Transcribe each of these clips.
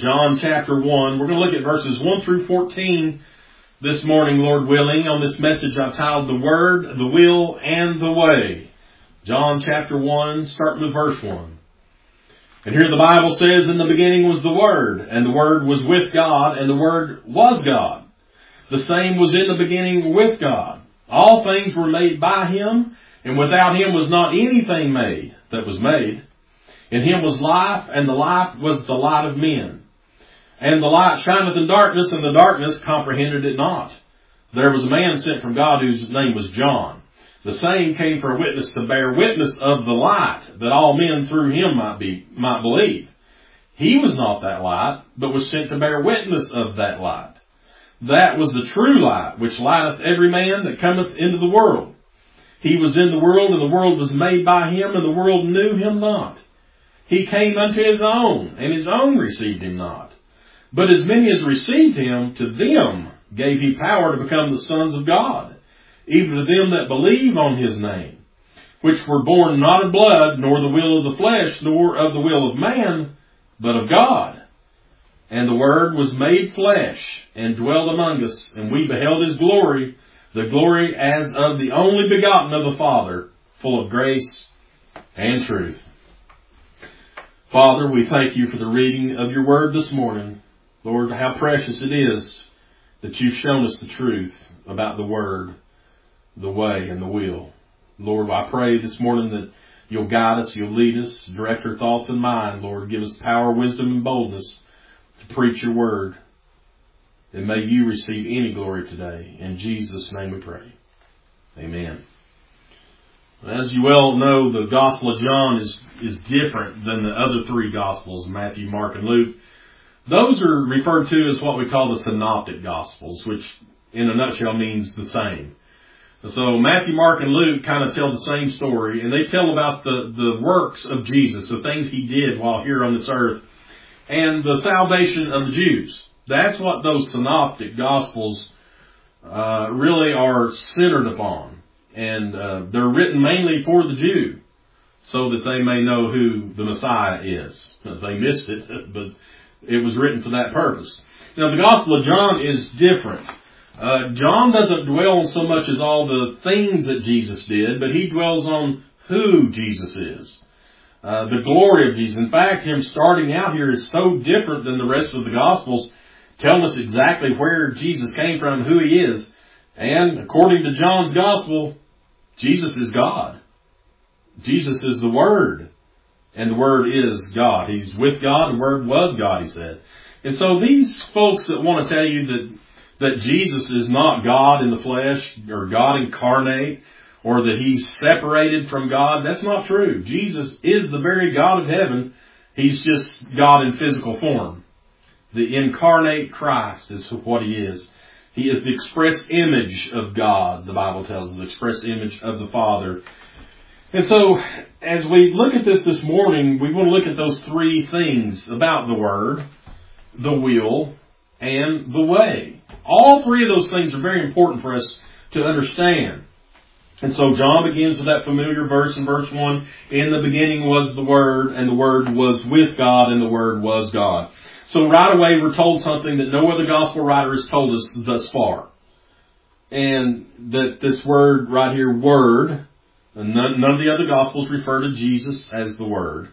John chapter 1. We're going to look at verses 1 through 14 this morning, Lord willing. On this message I've titled The Word, the Will, and the Way. John chapter 1, starting with verse 1. And here the Bible says, "In the beginning was the Word, and the Word was with God, and the Word was God. The same was in the beginning with God. All things were made by Him, and without Him was not anything made that was made. In Him was life, and the life was the light of men. And the light shineth in darkness, and the darkness comprehended it not. There was a man sent from God whose name was John. The same came for a witness to bear witness of the light, that all men through him might believe. He was not that light, but was sent to bear witness of that light. That was the true light, which lighteth every man that cometh into the world. He was in the world, and the world was made by him, and the world knew him not. He came unto his own, and his own received him not. But as many as received him, to them gave he power to become the sons of God, even to them that believe on his name, which were born not of blood, nor the will of the flesh, nor of the will of man, but of God. And the Word was made flesh, and dwelt among us, and we beheld his glory, the glory as of the only begotten of the Father, full of grace and truth." Father, we thank you for the reading of your word this morning. Lord, how precious it is that you've shown us the truth about the word, the way, and the will. Lord, I pray this morning that you'll guide us, you'll lead us, direct our thoughts and mind. Lord, give us power, wisdom, and boldness to preach your word. And may you receive any glory today. In Jesus' name we pray. Amen. As you well know, the Gospel of John is different than the other three Gospels, Matthew, Mark, and Luke. Those are referred to as what we call the Synoptic Gospels, which in a nutshell means the same. So Matthew, Mark, and Luke kind of tell the same story, and they tell about the works of Jesus, the things he did while here on this earth, and the salvation of the Jews. That's what those Synoptic Gospels really are centered upon. And they're written mainly for the Jew, so that they may know who the Messiah is. They missed it, but it was written for that purpose. Now, the Gospel of John is different. John doesn't dwell on so much as all the things that Jesus did, but he dwells on who Jesus is. The glory of Jesus. In fact, him starting out here is so different than the rest of the Gospels, telling us exactly where Jesus came from, who he is. And according to John's Gospel, Jesus is God. Jesus is the Word. And the Word is God. He's with God. The Word was God, he said. And so these folks that want to tell you that Jesus is not God in the flesh, or God incarnate, or that he's separated from God, that's not true. Jesus is the very God of heaven. He's just God in physical form. The incarnate Christ is what he is. He is the express image of God, the Bible tells us, the express image of the Father. And so, as we look at this morning, we want to look at those three things about the Word, the will, and the way. All three of those things are very important for us to understand. And so John begins with that familiar verse in verse 1. "In the beginning was the Word, and the Word was with God, and the Word was God." So right away we're told something that no other gospel writer has told us thus far. And that this word right here, Word, and none of the other gospels refer to Jesus as the Word.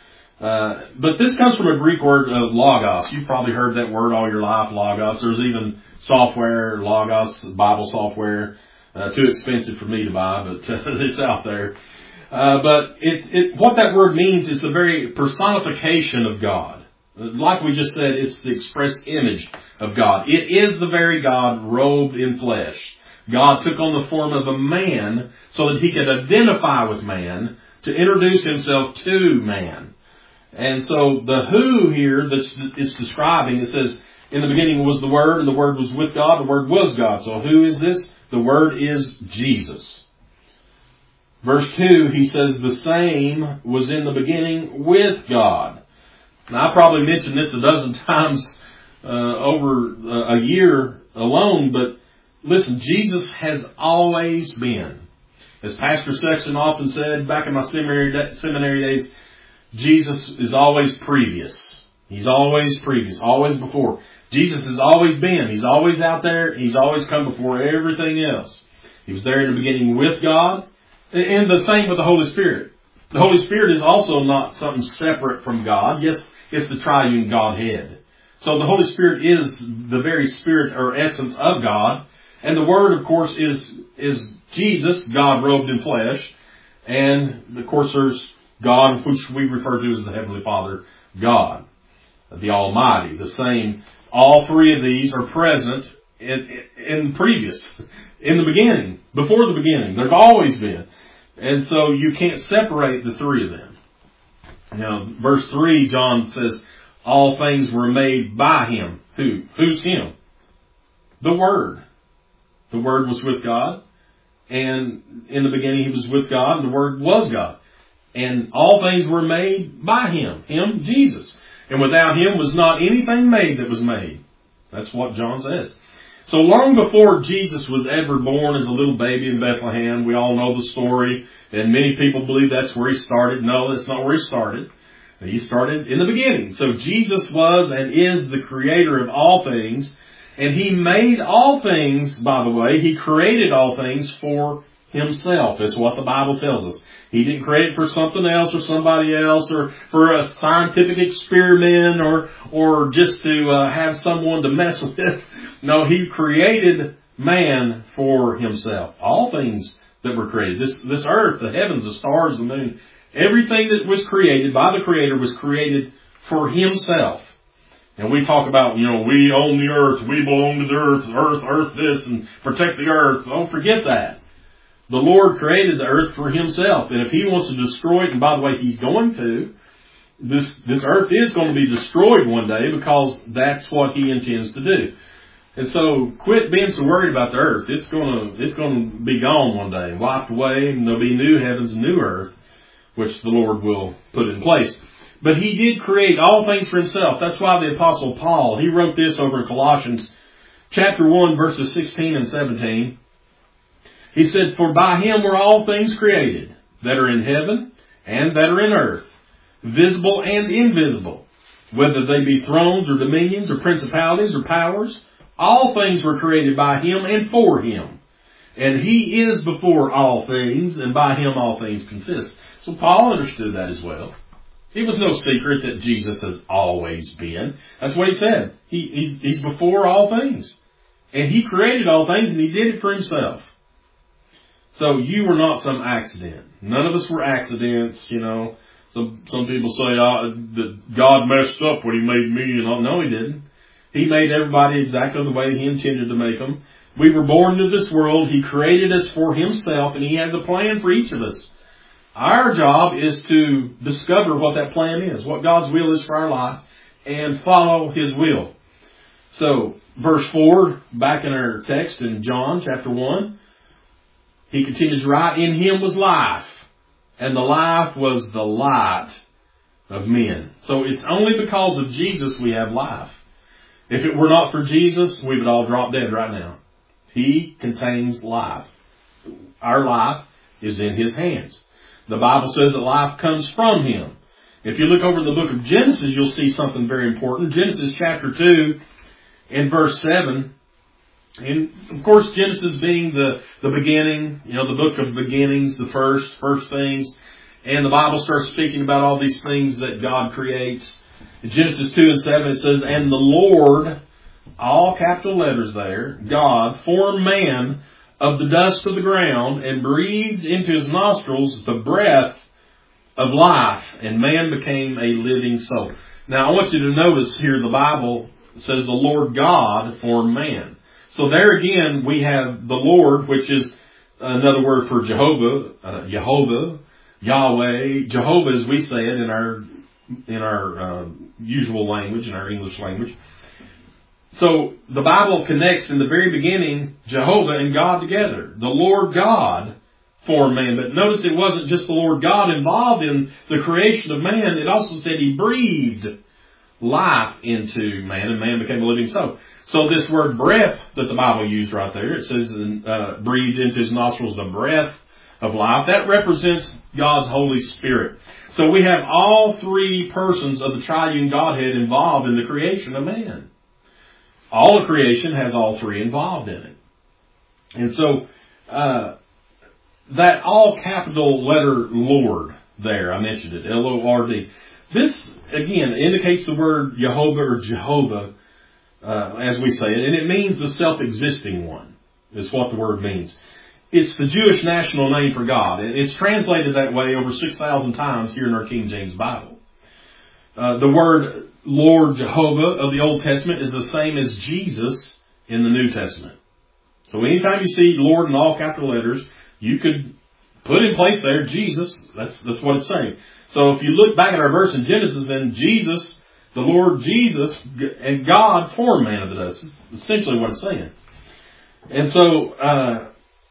But this comes from a Greek word, logos. You've probably heard that word all your life, logos. There's even software, logos, Bible software. Too expensive for me to buy, but it's out there. But what that word means is the very personification of God. Like we just said, it's the express image of God. It is the very God robed in flesh. God took on the form of a man so that he could identify with man, to introduce himself to man. And so the who here that it's describing, it says, "In the beginning was the Word, and the Word was with God, the Word was God." So who is this? The Word is Jesus. Verse 2, he says, "The same was in the beginning with God." Now, I probably mentioned this a dozen times over a year alone, but listen, Jesus has always been. As Pastor Sexton often said back in my seminary days, Jesus is always previous. He's always previous, always before. Jesus has always been. He's always out there. He's always come before everything else. He was there in the beginning with God. And the same with the Holy Spirit. The Holy Spirit is also not something separate from God. Yes, it's the triune Godhead. So the Holy Spirit is the very spirit or essence of God. And the Word, of course, is Jesus, God robed in flesh. And, of course, there's God, which we refer to as the Heavenly Father, God, the Almighty. The same. All three of these are present in the beginning, before the beginning. They've always been. And so you can't separate the three of them. Now, verse 3, John says, all things were made by Him. Who? Who's Him? The Word. The Word was with God. And in the beginning He was with God, and the Word was God. And all things were made by Him. Him, Jesus. And without Him was not anything made that was made. That's what John says. So long before Jesus was ever born as a little baby in Bethlehem, we all know the story, and many people believe that's where He started. No, that's not where He started. He started in the beginning. So Jesus was and is the creator of all things, and He made all things, by the way. He created all things for Himself. That's what the Bible tells us. He didn't create it for something else or somebody else or for a scientific experiment or just to have someone to mess with. No, He created man for Himself. All things that were created. This earth, the heavens, the stars, the moon, everything that was created by the Creator was created for Himself. And we talk about, we own the earth, we belong to the earth this, and protect the earth. Don't forget that. The Lord created the earth for Himself. And if He wants to destroy it, and by the way, He's going to, this earth is going to be destroyed one day because that's what He intends to do. And so quit being so worried about the earth. It's going to be gone one day, wiped away, and there'll be new heavens and new earth, which the Lord will put in place. But He did create all things for Himself. That's why the Apostle Paul, he wrote this over in Colossians chapter 1, verses 16 and 17. He said, for by Him were all things created, that are in heaven and that are in earth, visible and invisible, whether they be thrones or dominions or principalities or powers. All things were created by Him and for Him. And He is before all things, and by Him all things consist. So Paul understood that as well. It was no secret that Jesus has always been. That's what he said. He's before all things. And He created all things, and He did it for Himself. So you were not some accident. None of us were accidents, Some people say that God messed up when He made me. No, He didn't. He made everybody exactly the way He intended to make them. We were born into this world. He created us for Himself, and He has a plan for each of us. Our job is to discover what that plan is, what God's will is for our life, and follow His will. So, verse 4, back in our text in John chapter 1, he continues, right, in Him was life, and the life was the light of men. So it's only because of Jesus we have life. If it were not for Jesus, we would all drop dead right now. He contains life. Our life is in His hands. The Bible says that life comes from Him. If you look over the book of Genesis, you'll see something very important. Genesis chapter 2 and verse 7. And of course, Genesis being the beginning, the book of beginnings, the first things. And the Bible starts speaking about all these things that God creates. In Genesis 2 and 7, it says, and the Lord, all capital letters there, God, formed man of the dust of the ground and breathed into his nostrils the breath of life, and man became a living soul. Now, I want you to notice here the Bible says the Lord God formed man. So there again, we have the Lord, which is another word for Jehovah, Yahweh, Jehovah as we say it in our usual language, in our English language. So the Bible connects in the very beginning Jehovah and God together. The Lord God formed man. But notice it wasn't just the Lord God involved in the creation of man. It also said He breathed life into man, and man became a living soul. So this word breath that the Bible used right there, it says breathed into his nostrils the breath of life. That represents God's Holy Spirit. So we have all three persons of the triune Godhead involved in the creation of man. All of creation has all three involved in it. And so, that all capital letter Lord there, I mentioned it, L-O-R-D. This, again, indicates the word Jehovah or Jehovah, as we say it, and it means the self-existing one, is what the word means. It's the Jewish national name for God. It's translated that way over 6,000 times here in our King James Bible. The word Lord Jehovah of the Old Testament is the same as Jesus in the New Testament. So anytime you see Lord in all capital letters, you could put in place there Jesus. That's what it's saying. So if you look back at our verse in Genesis, and Jesus, the Lord Jesus, and God formed man of the dust. It's essentially what it's saying. And so,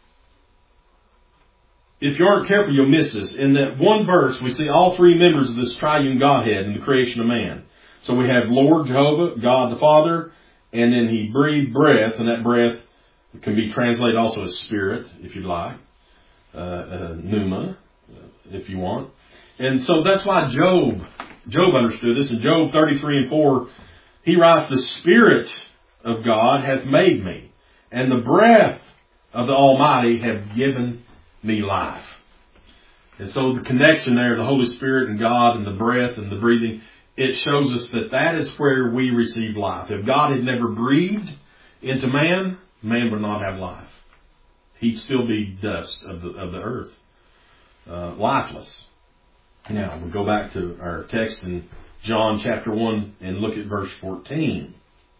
if you aren't careful, you'll miss this. In that one verse, we see all three members of this triune Godhead in the creation of man. So we have Lord Jehovah, God the Father, and then He breathed breath, and that breath can be translated also as spirit, if you'd like. Pneuma, if you want. And so that's why Job understood this. In Job 33:4, he writes, the Spirit of God hath made me, and the breath of the Almighty hath given me life. And so the connection there, the Holy Spirit and God and the breath and the breathing, it shows us that that is where we receive life. If God had never breathed into man, man would not have life. He'd still be dust of the earth, lifeless. Now, we'll go back to our text in John chapter 1 and look at verse 14.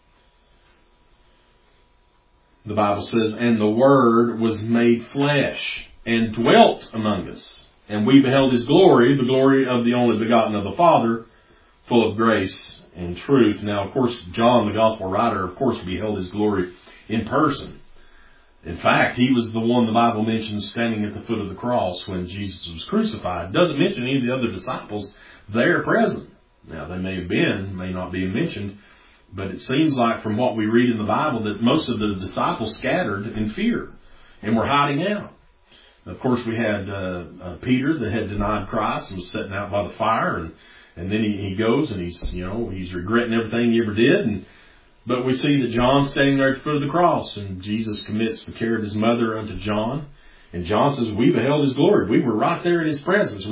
The Bible says, and the Word was made flesh and dwelt among us. And we beheld His glory, the glory of the only begotten of the Father, full of grace and truth. Now, of course, John, the Gospel writer, of course, beheld His glory in person. In fact, he was the one the Bible mentions standing at the foot of the cross when Jesus was crucified. It doesn't mention any of the other disciples there present. Now, they may have been, may not be mentioned, but it seems like from what we read in the Bible that most of the disciples scattered in fear and were hiding out. Of course, we had Peter that had denied Christ and was sitting out by the fire, and then he goes and he's regretting everything he ever did. But we see that John's standing there at the foot of the cross, and Jesus commits the care of His mother unto John. And John says, we beheld His glory. We were right there in His presence.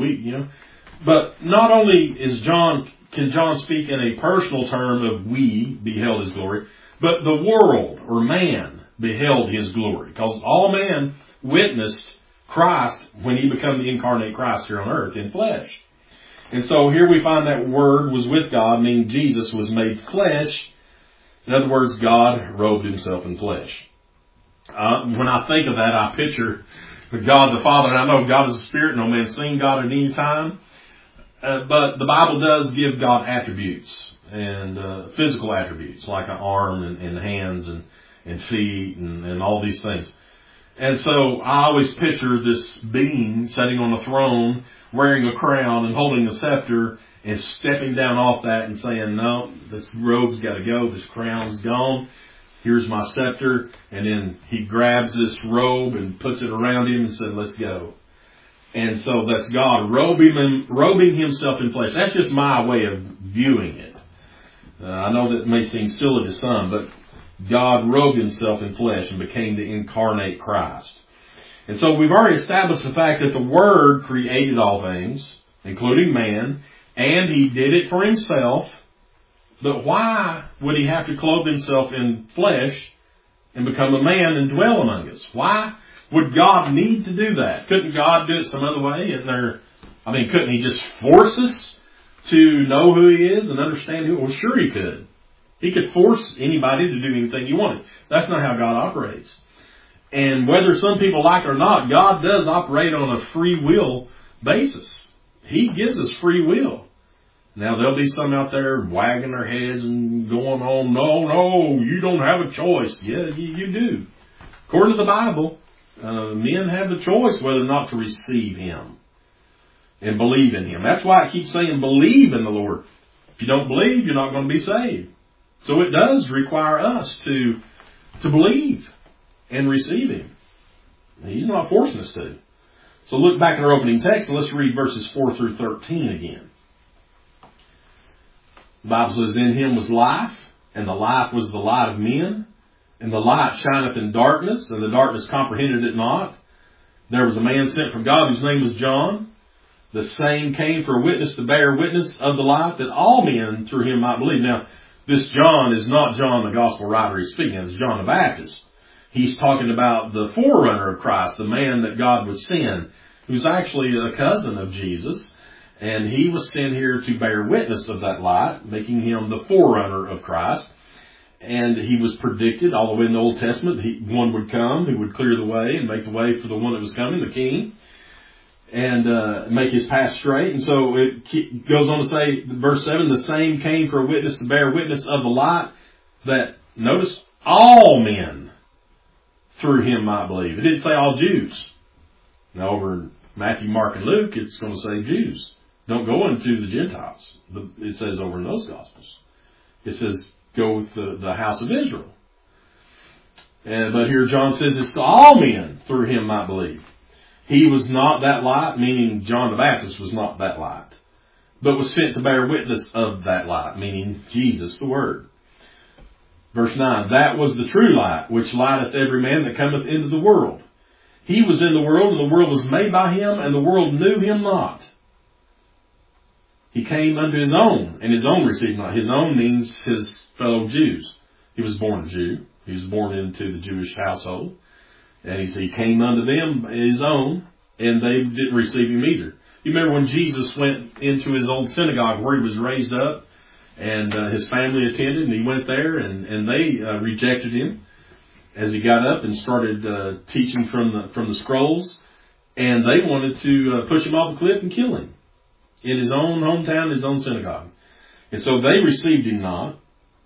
But not only can John speak in a personal term of we beheld His glory, but the world or man beheld His glory. Because all man witnessed Christ when He became the incarnate Christ here on earth in flesh. And so here we find that Word was with God, meaning Jesus was made flesh. In other words, God robed Himself in flesh. When I think of that, I picture God the Father. And I know God is a spirit. No man's seen God at any time. But the Bible does give God attributes and physical attributes like an arm and hands and feet and all these things. And so I always picture this being sitting on a throne, wearing a crown and holding a scepter, and stepping down off that and saying, no, this robe's got to go, this crown's gone, here's my scepter. And then He grabs this robe and puts it around Him and said, let's go. And so that's God robing Himself in flesh. That's just my way of viewing it. I know that may seem silly to some, but God robed Himself in flesh and became the incarnate Christ. And so we've already established the fact that the Word created all things, including man, and He did it for Himself. But why would He have to clothe Himself in flesh and become a man and dwell among us? Why would God need to do that? Couldn't God do it some other way? Couldn't He just force us to know who He is and understand who? Well, sure He could. He could force anybody to do anything He wanted. That's not how God operates. And whether some people like it or not, God does operate on a free will basis. He gives us free will. Now, there'll be some out there wagging their heads and going on, no, you don't have a choice. Yeah, you do. According to the Bible, men have the choice whether or not to receive Him and believe in Him. That's why I keep saying believe in the Lord. If you don't believe, you're not going to be saved. So it does require us to believe and receive Him. He's not forcing us to. So look back in our opening text and let's read verses 4 through 13 again. The Bible says, in him was life, and the life was the light of men. And the light shineth in darkness, and the darkness comprehended it not. There was a man sent from God whose name was John. The same came for a witness to bear witness of the light, that all men through him might believe. Now, this John is not John the gospel writer he's speaking of. It's John the Baptist. He's talking about the forerunner of Christ, the man that God would send, who's actually a cousin of Jesus. And he was sent here to bear witness of that light, making him the forerunner of Christ. And he was predicted all the way in the Old Testament. One would come who would clear the way and make the way for the one that was coming, the king, and make his path straight. And so it goes on to say, verse 7, the same came for a witness to bear witness of the light, that, notice, all men through him might believe. It didn't say all Jews. Now over in Matthew, Mark, and Luke, it's going to say Jews. Don't go into the Gentiles. It says over in those Gospels. It says go with the house of Israel. But here John says it's to all men through him might believe. He was not that light, meaning John the Baptist was not that light, but was sent to bear witness of that light, meaning Jesus the Word. Verse 9, that was the true light, which lighteth every man that cometh into the world. He was in the world, and the world was made by him, and the world knew him not. He came unto his own, and his own received not. His own means his fellow Jews. He was born a Jew. He was born into the Jewish household. And he came unto them, his own, and they didn't receive him either. You remember when Jesus went into his old synagogue where he was raised up, and his family attended, and he went there, and they rejected him as he got up and started teaching from the scrolls. And they wanted to push him off the cliff and kill him in his own hometown, his own synagogue. And so they received him not.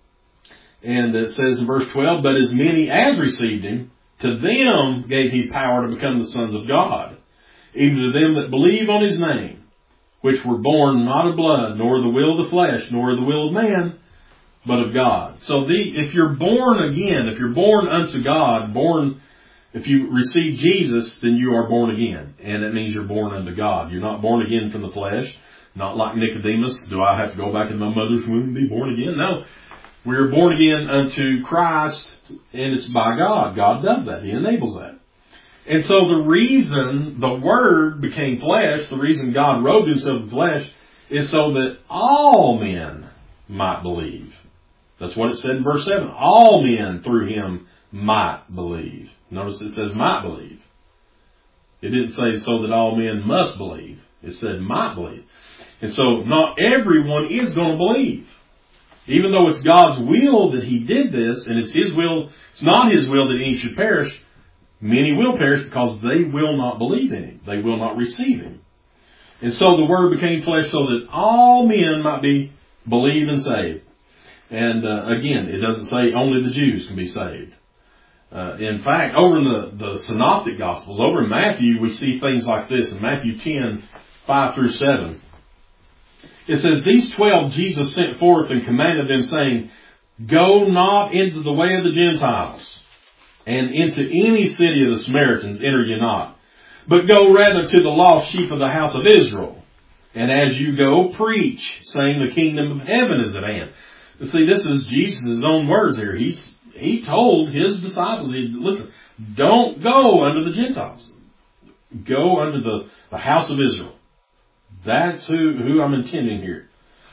And it says in verse 12, but as many as received him, to them gave he power to become the sons of God, even to them that believe on his name, which were born not of blood, nor the will of the flesh, nor the will of man, but of God. So if you're born again, if you're born unto God, if you receive Jesus, then you are born again. And it means you're born unto God. You're not born again from the flesh. Not like Nicodemus. Do I have to go back in my mother's womb and be born again? No. We're born again unto Christ, and it's by God. God does that. He enables that. And so the reason the Word became flesh, the reason God robed himself in flesh, is so that all men might believe. That's what it said in verse 7. All men through him might believe. Notice it says might believe. It didn't say so that all men must believe. It said might believe. And so not everyone is going to believe. Even though it's God's will that he did this, and it's his will, it's not his will that any should perish, many will perish because they will not believe in him. They will not receive him. And so the Word became flesh so that all men might be believed and saved. And again, it doesn't say only the Jews can be saved. In fact, over in the Synoptic Gospels, over in Matthew, we see things like this. In Matthew 10, 5 through 7. It says, these 12 Jesus sent forth and commanded them, saying, go not into the way of the Gentiles, and into any city of the Samaritans enter ye not, but go rather to the lost sheep of the house of Israel. And as you go, preach, saying the kingdom of heaven is at hand. But see, this is Jesus' own words here. He told his disciples, listen, don't go unto the Gentiles. Go unto the house of Israel. That's who I'm intending here.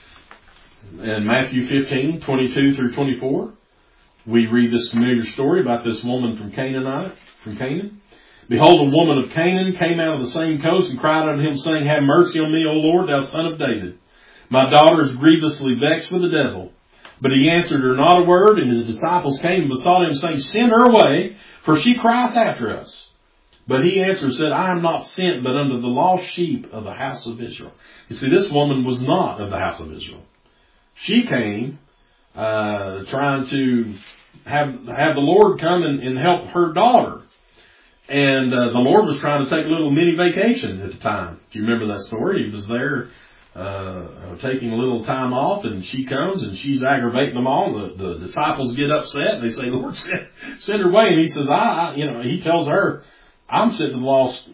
In Matthew 15, 22 through 24, we read this familiar story about this woman from Canaan. Behold, a woman of Canaan came out of the same coast and cried unto him, saying, have mercy on me, O Lord, thou son of David. My daughter is grievously vexed with the devil. But he answered her not a word, and his disciples came and besought him, saying, send her away, for she crieth after us. But he answered and said, I am not sent but unto the lost sheep of the house of Israel. You see, this woman was not of the house of Israel. She came trying to have the Lord come and help her daughter. And the Lord was trying to take a little mini vacation at the time. Do you remember that story? He was there taking a little time off, and she comes and she's aggravating them all. The disciples get upset and they say, Lord, send her away. And he says, he tells her, I'm sent to the lost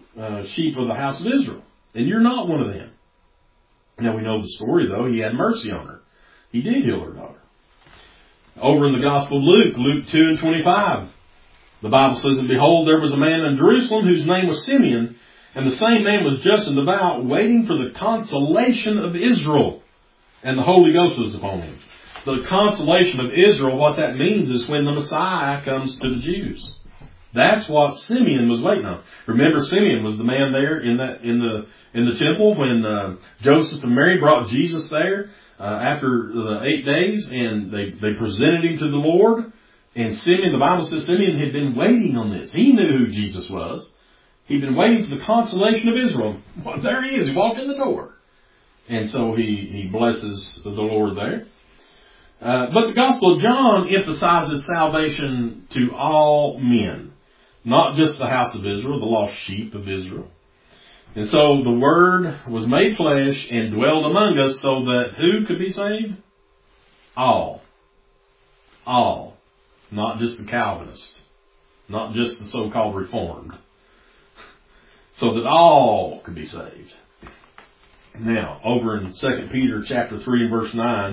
sheep of the house of Israel. And you're not one of them. Now we know the story, though. He had mercy on her. He did heal her daughter. Over in the Gospel of Luke, Luke 2:25, the Bible says, "And behold, there was a man in Jerusalem whose name was Simeon, and the same man was just and devout, waiting for the consolation of Israel. And the Holy Ghost was upon him." The consolation of Israel, what that means is when the Messiah comes to the Jews. That's what Simeon was waiting on. Remember, Simeon was the man there in the temple when Joseph and Mary brought Jesus there after the 8 days, and they presented him to the Lord. And Simeon, the Bible says Simeon had been waiting on this. He knew who Jesus was. He'd been waiting for the consolation of Israel. Well, there he is. He walked in the door. And so he blesses the Lord there. But the Gospel of John emphasizes salvation to all men, not just the house of Israel, the lost sheep of Israel. And so the Word was made flesh and dwelled among us so that who could be saved? All. All. Not just the Calvinists. Not just the so-called Reformed. So that all could be saved. Now, over in 2 Peter chapter 3 and verse 9,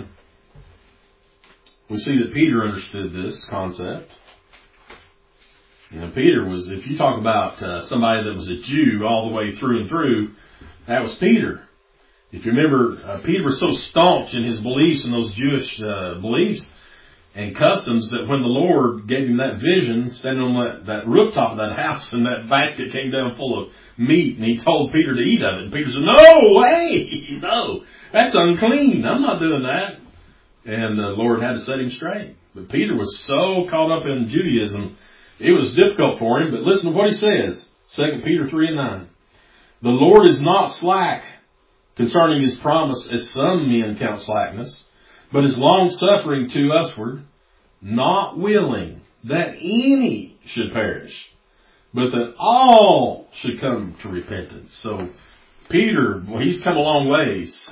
we see that Peter understood this concept. You know, Peter was, if you talk about somebody that was a Jew all the way through and through, that was Peter. If you remember, Peter was so staunch in his beliefs and those Jewish beliefs and customs that when the Lord gave him that vision, standing on that rooftop of that house, and that basket came down full of meat, and he told Peter to eat of it. And Peter said, "No way! No, that's unclean. I'm not doing that." And the Lord had to set him straight. But Peter was so caught up in Judaism, it was difficult for him. But listen to what he says. 2 Peter 3 and 9. "The Lord is not slack concerning his promise, as some men count slackness, but is long-suffering to usward, not willing that any should perish, but that all should come to repentance." So Peter, well, he's come a long ways.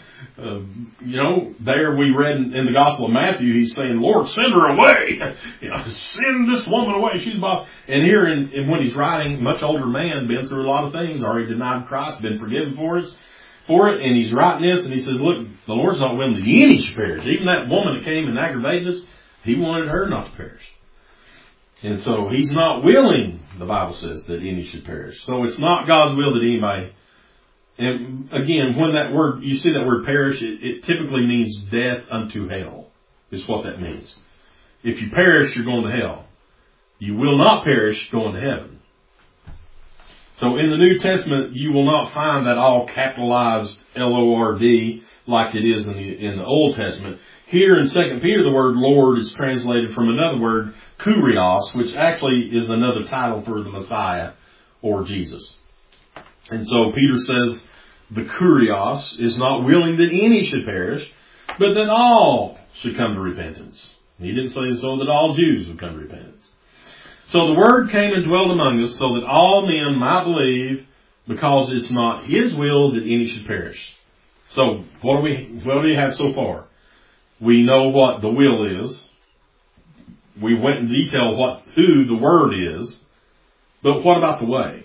There we read in the Gospel of Matthew, he's saying, "Lord, send her away. Send this woman away. She's about..." And here, and when he's writing, much older man, been through a lot of things, already denied Christ, been forgiven for it, and he's writing this, and he says, "Look, the Lord's not willing that any should perish." Even that woman that came and aggravated us, he wanted her not to perish. And so he's not willing, the Bible says, that any should perish. So it's not God's will that anybody... And again, when that word, you see that word perish, it typically means death unto hell, is what that means. If you perish, you're going to hell. You will not perish, going to heaven. So in the New Testament, you will not find that all capitalized L-O-R-D like it is in the Old Testament. Here in 2 Peter, the word Lord is translated from another word, Kurios, which actually is another title for the Messiah or Jesus. And so Peter says the Kurios is not willing that any should perish, but that all should come to repentance. He didn't say so that all Jews would come to repentance. So the Word came and dwelt among us so that all men might believe, because it's not His will that any should perish. So what do we have so far? We know what the will is. We went in detail who the Word is. But what about the way?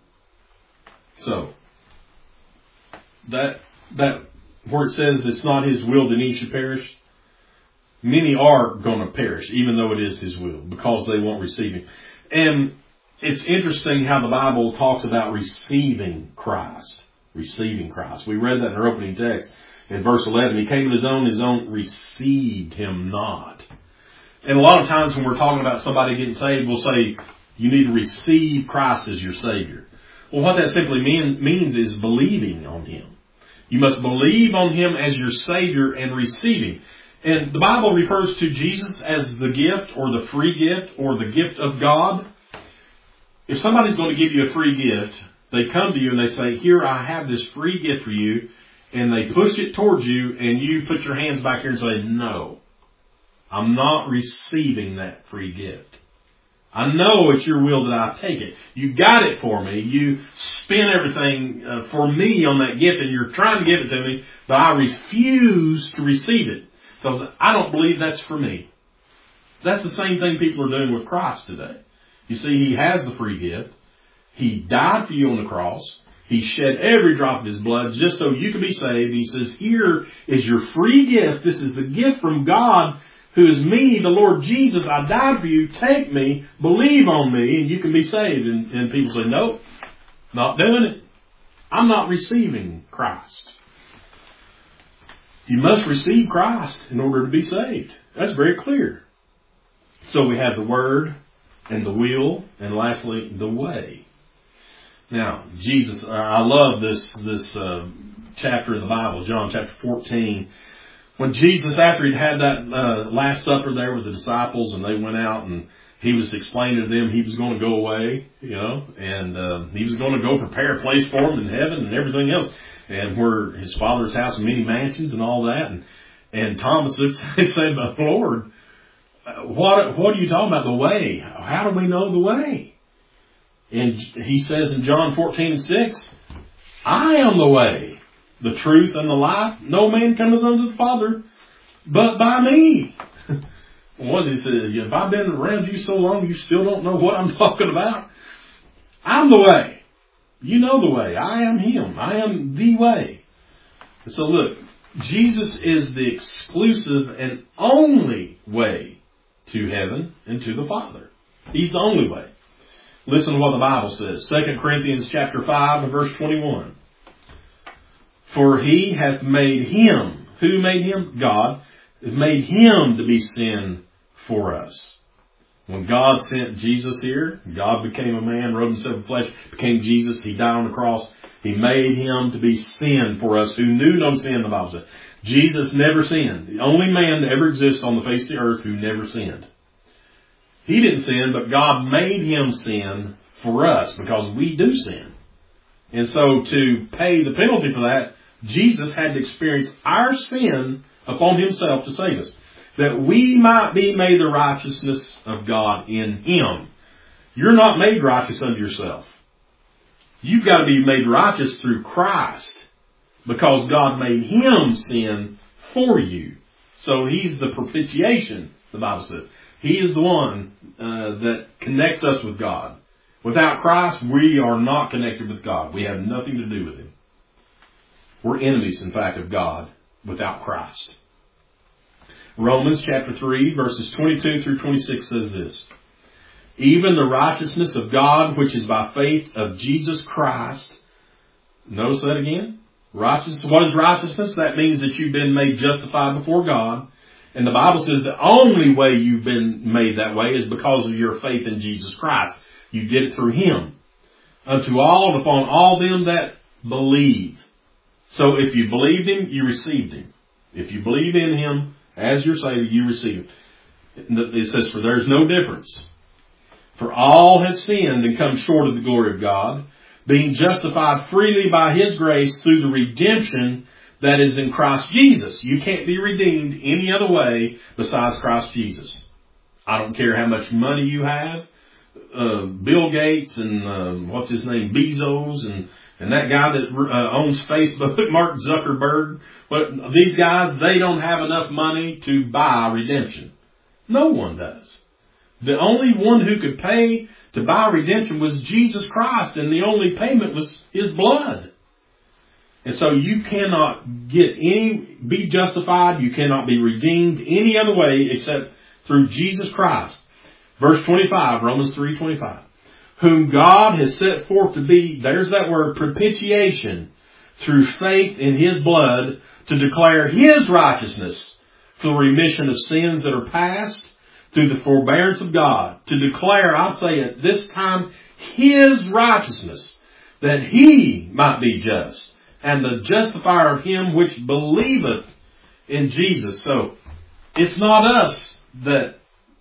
So that where it says it's not His will that any should perish, many are going to perish, even though it is His will, because they won't receive Him. And it's interesting how the Bible talks about receiving Christ. Receiving Christ. We read that in our opening text. In verse 11, He came to His own received Him not. And a lot of times when we're talking about somebody getting saved, we'll say, you need to receive Christ as your Savior. Well, what that simply means is believing on Him. You must believe on Him as your Savior and receive Him. And the Bible refers to Jesus as the gift or the free gift or the gift of God. If somebody's going to give you a free gift, they come to you and they say, "Here, I have this free gift for you." And they push it towards you and you put your hands back here and say, "No, I'm not receiving that free gift. I know it's your will that I take it. You got it for me. You spent everything for me on that gift and you're trying to give it to me, but I refuse to receive it because I don't believe that's for me." That's the same thing people are doing with Christ today. You see, He has the free gift. He died for you on the cross. He shed every drop of His blood just so you can be saved. He says, here is your free gift. This is the gift from God, who is me, the Lord Jesus. I died for you. Take me, believe on me, and you can be saved. And people say, nope, not doing it. I'm not receiving Christ. You must receive Christ in order to be saved. That's very clear. So we have the Word and the will, and lastly, the way. Now, Jesus, I love this chapter in the Bible, John chapter 14. When Jesus, after he'd had that Last Supper there with the disciples, and they went out, and He was explaining to them He was going to go away, and He was going to go prepare a place for them in heaven and everything else, and where His Father's house, many mansions and all that. And Thomas said, but Lord, what are you talking about, the way? How do we know the way? And He says in John 14:6, I am the way, the truth, and the life. No man cometh unto the Father but by me. He said, if I've been around you so long, you still don't know what I'm talking about? I'm the way. You know the way. I am Him. I am the way. And so look, Jesus is the exclusive and only way to heaven and to the Father. He's the only way. Listen to what the Bible says. 2 Corinthians chapter 5 and verse 21. For He hath made Him. Who made Him? God. Hath made Him to be sin for us. When God sent Jesus here, God became a man, robed Himself in flesh, became Jesus. He died on the cross. He made Him to be sin for us, who knew no sin, the Bible says. Jesus never sinned. The only man to ever exist on the face of the earth who never sinned. He didn't sin, but God made Him sin for us because we do sin. And so to pay the penalty for that, Jesus had to experience our sin upon Himself to save us, that we might be made the righteousness of God in Him. You're not made righteous unto yourself. You've got to be made righteous through Christ because God made Him sin for you. So He's the propitiation, the Bible says. He is the one that connects us with God. Without Christ, we are not connected with God. We have nothing to do with Him. We're enemies, in fact, of God without Christ. Romans chapter 3, verses 22 through 26 says this. Even the righteousness of God, which is by faith of Jesus Christ. Notice that again. Righteousness. What is righteousness? That means that you've been made justified before God. And the Bible says the only way you've been made that way is because of your faith in Jesus Christ. You did it through Him. Unto all and upon all them that believe. So if you believed Him, you received Him. If you believe in Him as your Savior, you receive Him. It says, for there is no difference. For all have sinned and come short of the glory of God, being justified freely by His grace through the redemption that is in Christ Jesus. You can't be redeemed any other way besides Christ Jesus. I don't care how much money you have. Bill Gates and what's his name, Bezos, and that guy that owns Facebook, Mark Zuckerberg. But these guys, they don't have enough money to buy redemption. No one does. The only one who could pay to buy redemption was Jesus Christ, and the only payment was His blood. And so you cannot be justified, you cannot be redeemed any other way except through Jesus Christ. Verse 25, Romans 3:25. Whom God has set forth to be, there's that word, propitiation, through faith in His blood, to declare His righteousness for the remission of sins that are past, through the forbearance of God, to declare, I'll say at this time, His righteousness, that He might be just, and the justifier of him which believeth in Jesus. So it's not us that's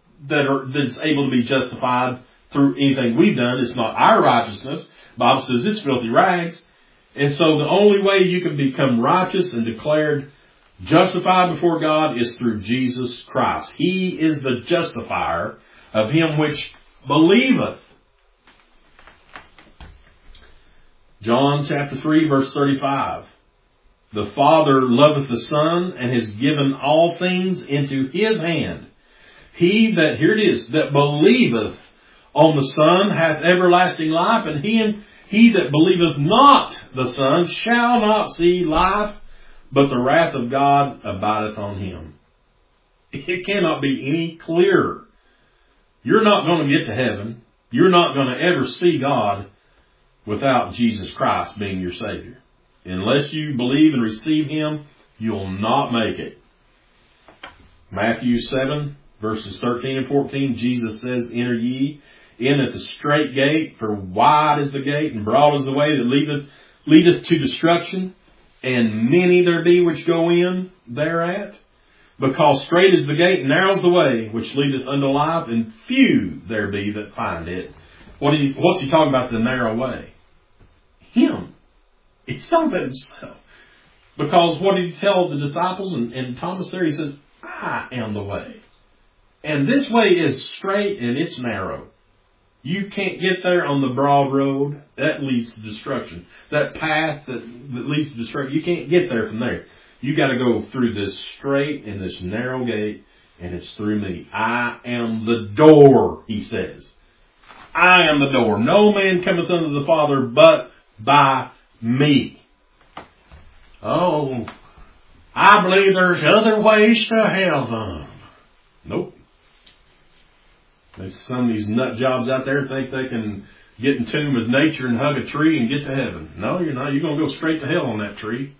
able to be justified through anything we've done. It's not our righteousness. The Bible says it's filthy rags. And so the only way you can become righteous and declared justified before God is through Jesus Christ. He is the justifier of him which believeth. John chapter 3 verse 35. The Father loveth the Son and has given all things into His hand. He that, here it is, that believeth on the Son hath everlasting life, and he that believeth not the Son shall not see life, but the wrath of God abideth on him. It cannot be any clearer. You're not going to get to heaven. You're not going to ever see God without Jesus Christ being your Savior. Unless you believe and receive Him, you'll not make it. Matthew 7, verses 13 and 14, Jesus says, Enter ye in at the strait gate, for wide is the gate, and broad is the way that leadeth to destruction, and many there be which go in thereat. Because strait is the gate, and narrow is the way which leadeth unto life, and few there be that find it. What's he talking about, the narrow way? Him. He's talking about himself. Because what did he tell the disciples and Thomas there? He says, I am the way. And this way is straight and it's narrow. You can't get there on the broad road. That leads to destruction. That path that leads to destruction, you can't get there from there. You got to go through this straight and this narrow gate, and it's through me. I am the door, he says. I am the door. No man cometh unto the Father but by me. Oh, I believe there's other ways to heaven. Nope. Some of these nut jobs out there think they can get in tune with nature and hug a tree and get to heaven. No, you're not. You're going to go straight to hell on that tree.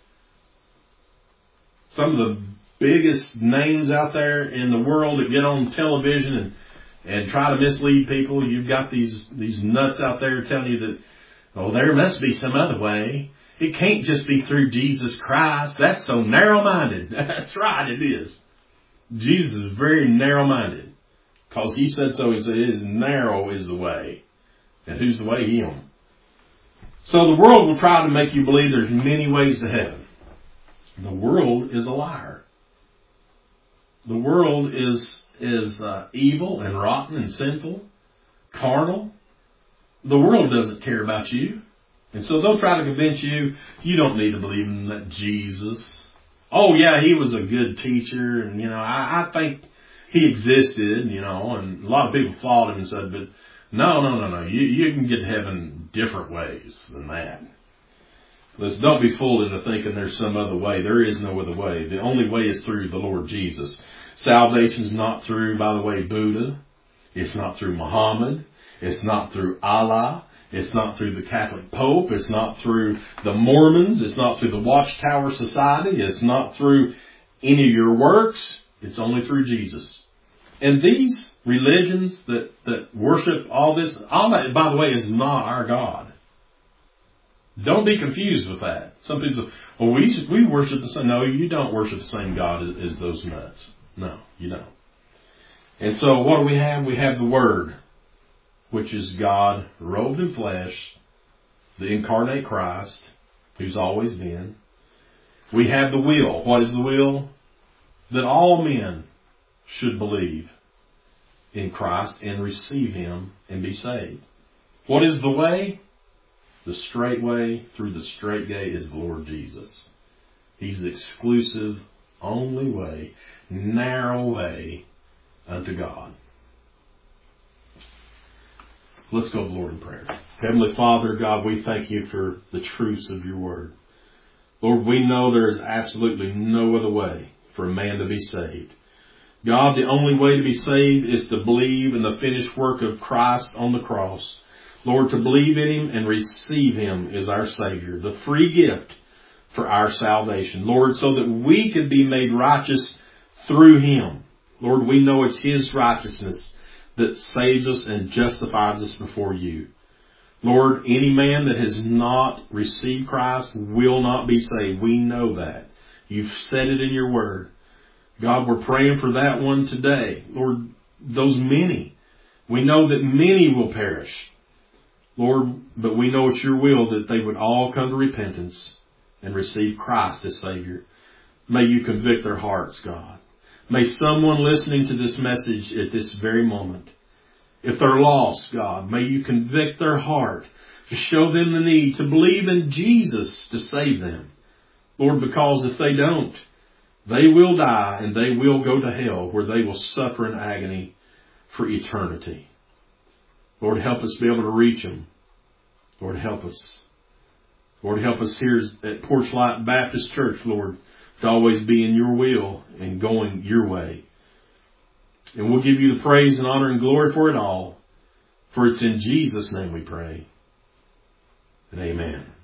Some of the biggest names out there in the world that get on television and try to mislead people. You've got these nuts out there telling you that, oh, there must be some other way. It can't just be through Jesus Christ. That's so narrow-minded. That's right, it is. Jesus is very narrow-minded. Because he said so. He said, narrow is the way. And who's the way? Him. So the world will try to make you believe there's many ways to heaven. The world is a liar. The world is evil and rotten and sinful, carnal. The world doesn't care about you. And so they'll try to convince you, you don't need to believe in that Jesus. Oh yeah, he was a good teacher, and I think he existed, and a lot of people followed him and said, but no. You can get to heaven different ways than that. Listen, don't be fooled into thinking there's some other way. There is no other way. The only way is through the Lord Jesus. Salvation is not through, by the way, Buddha. It's not through Muhammad. It's not through Allah. It's not through the Catholic Pope. It's not through the Mormons. It's not through the Watchtower Society. It's not through any of your works. It's only through Jesus. And these religions that worship all that, by the way, is not our God. Don't be confused with that. Some people say, well, we worship the same. No, you don't worship the same God as those nuts. No, you don't. And so what do we have? We have the Word, which is God robed in flesh, the incarnate Christ, who's always been. We have the will. What is the will? That all men should believe in Christ and receive Him and be saved. What is the way? The straight way through the straight gate is the Lord Jesus. He's the exclusive, only way, narrow way unto God. Let's go to the Lord in prayer. Heavenly Father, God, we thank you for the truths of your word. Lord, we know there is absolutely no other way for a man to be saved. God, the only way to be saved is to believe in the finished work of Christ on the cross. Lord, to believe in Him and receive Him as our Savior, the free gift for our salvation. Lord, so that we could be made righteous through Him. Lord, we know it's His righteousness that saves us and justifies us before you. Lord, any man that has not received Christ will not be saved. We know that. You've said it in your word. God, we're praying for that one today. Lord, those many. We know that many will perish. Lord, but we know it's your will that they would all come to repentance and receive Christ as Savior. May you convict their hearts, God. May someone listening to this message at this very moment, if they're lost, God, may you convict their heart to show them the need to believe in Jesus to save them. Lord, because if they don't, they will die and they will go to hell where they will suffer in agony for eternity. Lord, help us be able to reach them. Lord, help us. Lord, help us here at Porchlight Baptist Church, Lord, to always be in your will and going your way. And we'll give you the praise and honor and glory for it all. For it's in Jesus' name we pray. And amen.